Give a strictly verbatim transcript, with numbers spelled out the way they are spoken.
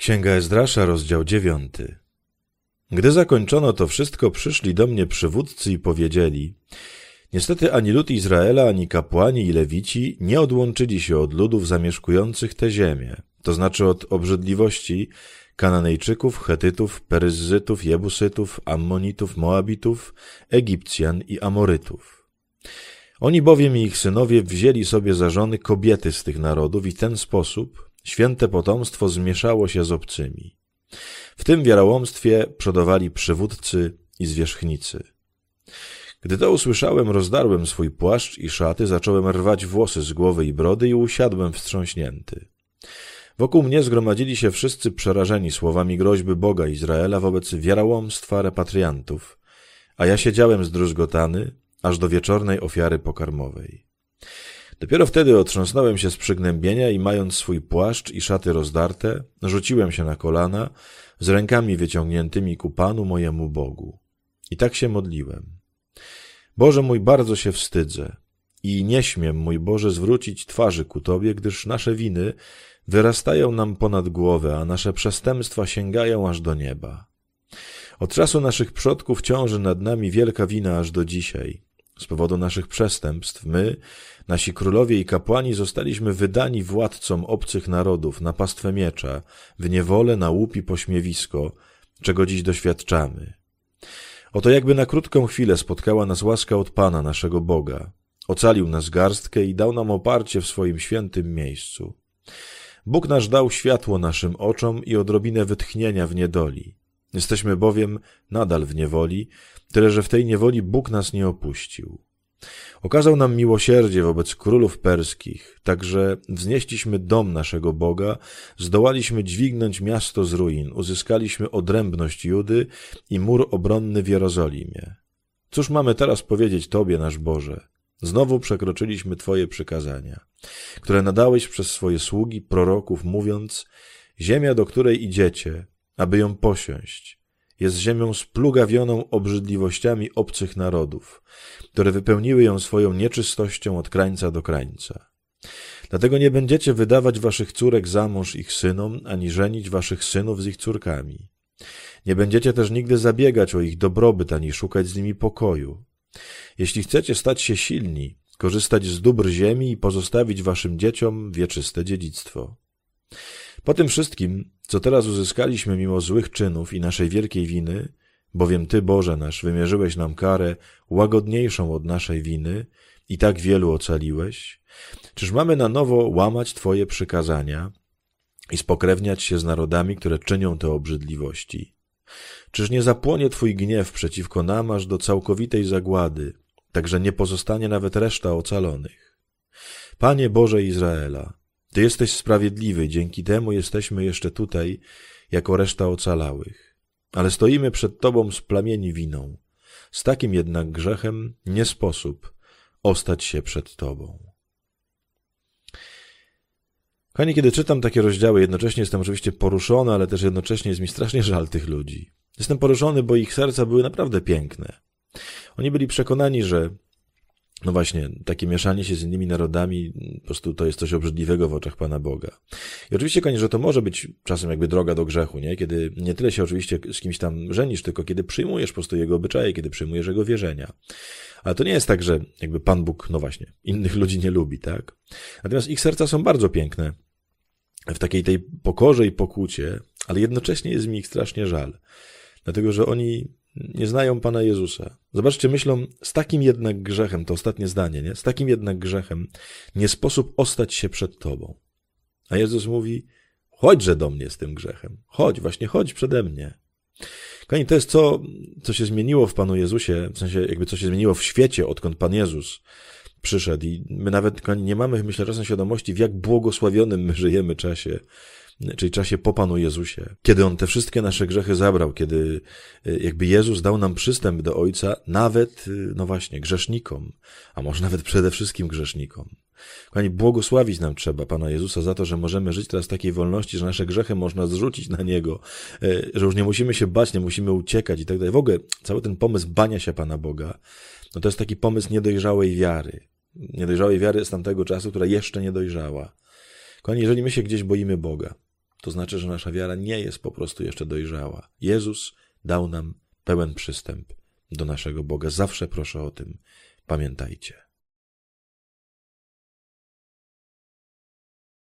Księga Ezdrasza, rozdział dziewiąty. Gdy zakończono to wszystko, przyszli do mnie przywódcy i powiedzieli: niestety ani lud Izraela, ani kapłani i lewici nie odłączyli się od ludów zamieszkujących tę ziemię, to znaczy od obrzydliwości Kananejczyków, Chetytów, Peryzzytów, Jebusytów, Ammonitów, Moabitów, Egipcjan i Amorytów. Oni bowiem i ich synowie wzięli sobie za żony kobiety z tych narodów i w ten sposób święte potomstwo zmieszało się z obcymi. W tym wiarołomstwie przodowali przywódcy i zwierzchnicy. Gdy to usłyszałem, rozdarłem swój płaszcz i szaty, zacząłem rwać włosy z głowy i brody i usiadłem wstrząśnięty. Wokół mnie zgromadzili się wszyscy przerażeni słowami groźby Boga Izraela wobec wiarołomstwa repatriantów, a ja siedziałem zdruzgotany aż do wieczornej ofiary pokarmowej. Dopiero wtedy otrząsnąłem się z przygnębienia i mając swój płaszcz i szaty rozdarte, rzuciłem się na kolana, z rękami wyciągniętymi ku Panu mojemu Bogu. I tak się modliłem. Boże mój, bardzo się wstydzę i nie śmiem, mój Boże, zwrócić twarzy ku Tobie, gdyż nasze winy wyrastają nam ponad głowę, a nasze przestępstwa sięgają aż do nieba. Od czasu naszych przodków ciąży nad nami wielka wina aż do dzisiaj. Z powodu naszych przestępstw my, nasi królowie i kapłani, zostaliśmy wydani władcom obcych narodów na pastwę miecza, w niewolę, na łup i pośmiewisko, czego dziś doświadczamy. Oto jakby na krótką chwilę spotkała nas łaska od Pana, naszego Boga. Ocalił nas garstkę i dał nam oparcie w swoim świętym miejscu. Bóg nasz dał światło naszym oczom i odrobinę wytchnienia w niedoli. Jesteśmy bowiem nadal w niewoli, tyle że w tej niewoli Bóg nas nie opuścił. Okazał nam miłosierdzie wobec królów perskich, tak że wznieśliśmy dom naszego Boga, zdołaliśmy dźwignąć miasto z ruin, uzyskaliśmy odrębność Judy i mur obronny w Jerozolimie. Cóż mamy teraz powiedzieć Tobie, nasz Boże? Znowu przekroczyliśmy Twoje przykazania, które nadałeś przez swoje sługi, proroków, mówiąc: ziemia, do której idziecie, aby ją posiąść, jest ziemią splugawioną obrzydliwościami obcych narodów, które wypełniły ją swoją nieczystością od krańca do krańca. Dlatego nie będziecie wydawać waszych córek za mąż ich synom, ani żenić waszych synów z ich córkami. Nie będziecie też nigdy zabiegać o ich dobrobyt, ani szukać z nimi pokoju. Jeśli chcecie stać się silni, korzystać z dóbr ziemi i pozostawić waszym dzieciom wieczyste dziedzictwo. Po tym wszystkim, co teraz uzyskaliśmy mimo złych czynów i naszej wielkiej winy, bowiem Ty, Boże nasz, wymierzyłeś nam karę łagodniejszą od naszej winy i tak wielu ocaliłeś, czyż mamy na nowo łamać Twoje przykazania i spokrewniać się z narodami, które czynią te obrzydliwości? Czyż nie zapłonie Twój gniew przeciwko nam aż do całkowitej zagłady, tak że nie pozostanie nawet reszta ocalonych? Panie Boże Izraela, Ty jesteś sprawiedliwy, dzięki temu jesteśmy jeszcze tutaj, jako reszta ocalałych. Ale stoimy przed Tobą splamieni winą. Z takim jednak grzechem nie sposób ostać się przed Tobą. Kochani, kiedy czytam takie rozdziały, jednocześnie jestem oczywiście poruszony, ale też jednocześnie jest mi strasznie żal tych ludzi. Jestem poruszony, bo ich serca były naprawdę piękne. Oni byli przekonani, że no właśnie, takie mieszanie się z innymi narodami, po prostu to jest coś obrzydliwego w oczach Pana Boga. I oczywiście, koniecznie, że to może być czasem jakby droga do grzechu, nie? Kiedy nie tyle się oczywiście z kimś tam żenisz, tylko kiedy przyjmujesz po prostu jego obyczaje, kiedy przyjmujesz jego wierzenia. Ale to nie jest tak, że jakby Pan Bóg, no właśnie, innych ludzi nie lubi, tak? Natomiast ich serca są bardzo piękne w takiej tej pokorze i pokucie, ale jednocześnie jest mi ich strasznie żal. Dlatego, że oni nie znają Pana Jezusa. Zobaczcie, myślą, z takim jednak grzechem, to ostatnie zdanie, nie? Z takim jednak grzechem nie sposób ostać się przed Tobą. A Jezus mówi: chodźże do mnie z tym grzechem. Chodź, właśnie chodź przede mnie. Kochani, to jest co, co się zmieniło w Panu Jezusie, w sensie jakby co się zmieniło w świecie, odkąd Pan Jezus przyszedł. I my nawet, kochani, nie mamy, myślę, czasem świadomości, w jak błogosławionym my żyjemy czasie, czyli czasie po Panu Jezusie, kiedy On te wszystkie nasze grzechy zabrał, kiedy jakby Jezus dał nam przystęp do Ojca, nawet, no właśnie, grzesznikom, a może nawet przede wszystkim grzesznikom. Kochani, błogosławić nam trzeba Pana Jezusa za to, że możemy żyć teraz w takiej wolności, że nasze grzechy można zrzucić na Niego, że już nie musimy się bać, nie musimy uciekać i tak dalej. W ogóle cały ten pomysł bania się Pana Boga, no to jest taki pomysł niedojrzałej wiary. Niedojrzałej wiary z tamtego czasu, która jeszcze nie dojrzała. Kochani, jeżeli my się gdzieś boimy Boga, to znaczy, że nasza wiara nie jest po prostu jeszcze dojrzała. Jezus dał nam pełen przystęp do naszego Boga. Zawsze proszę o tym. Pamiętajcie.